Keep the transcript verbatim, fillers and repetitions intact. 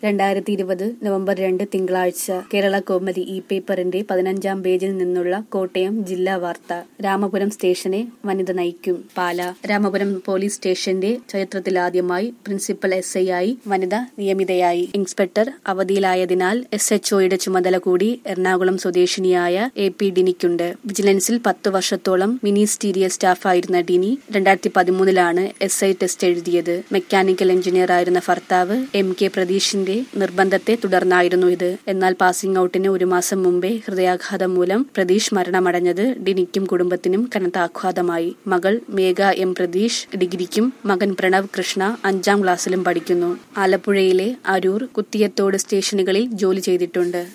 രണ്ടായിരത്തി ഇരുപത് നവംബർ രണ്ട് തിങ്കളാഴ്ച കേരള കൗമുദി ഇ പേപ്പറിന്റെ പതിനഞ്ചാം പേജിൽ നിന്നുള്ള കോട്ടയം ജില്ലാ വാർത്ത. രാമപുരം സ്റ്റേഷനെ വനിത നയിക്കും. പാല. രാമപുരം പോലീസ് സ്റ്റേഷന്റെ ചരിത്രത്തിലാദ്യമായി പ്രിൻസിപ്പൽ എസ് ഐ ആയി വനിത നിയമിതയായി. ഇൻസ്പെക്ടർ അവധിയിലായതിനാൽ എസ് എച്ച് ഒയുടെ ചുമതല കൂടി എറണാകുളം സ്വദേശിനിയായ എ പി ഡിനിക്കുണ്ട്. വിജിലൻസിൽ പത്തു വർഷത്തോളം മിനിസ്റ്റീരിയൽ സ്റ്റാഫായിരുന്ന ഡിനി രണ്ടായിരത്തി പതിമൂന്നിലാണ് എസ് ഐ ടെസ്റ്റ് എഴുതിയത്. മെക്കാനിക്കൽ എഞ്ചിനീയർ ആയിരുന്ന ഭർത്താവ് എം കെ പ്രതീഷിന്റെ നിർബന്ധത്തെ തുടർന്നായിരുന്നു ഇത്. എന്നാൽ പാസിംഗ് ഔട്ടിന് ഒരു മാസം മുമ്പേ ഹൃദയാഘാതം മൂലം പ്രതീഷ് മരണമടഞ്ഞത് ഡിനിക്കും കുടുംബത്തിനും കനത്ത ആഘാതമായി. മകൾ മേഘ എം പ്രതീഷ് ഡിഗ്രിക്കും മകൻ പ്രണവ് കൃഷ്ണ അഞ്ചാം ക്ലാസ്സിലും പഠിക്കുന്നു. ആലപ്പുഴയിലെ അരൂർ, കുത്തിയത്തോട് സ്റ്റേഷനുകളിൽ ജോലി ചെയ്തിട്ടുണ്ട്.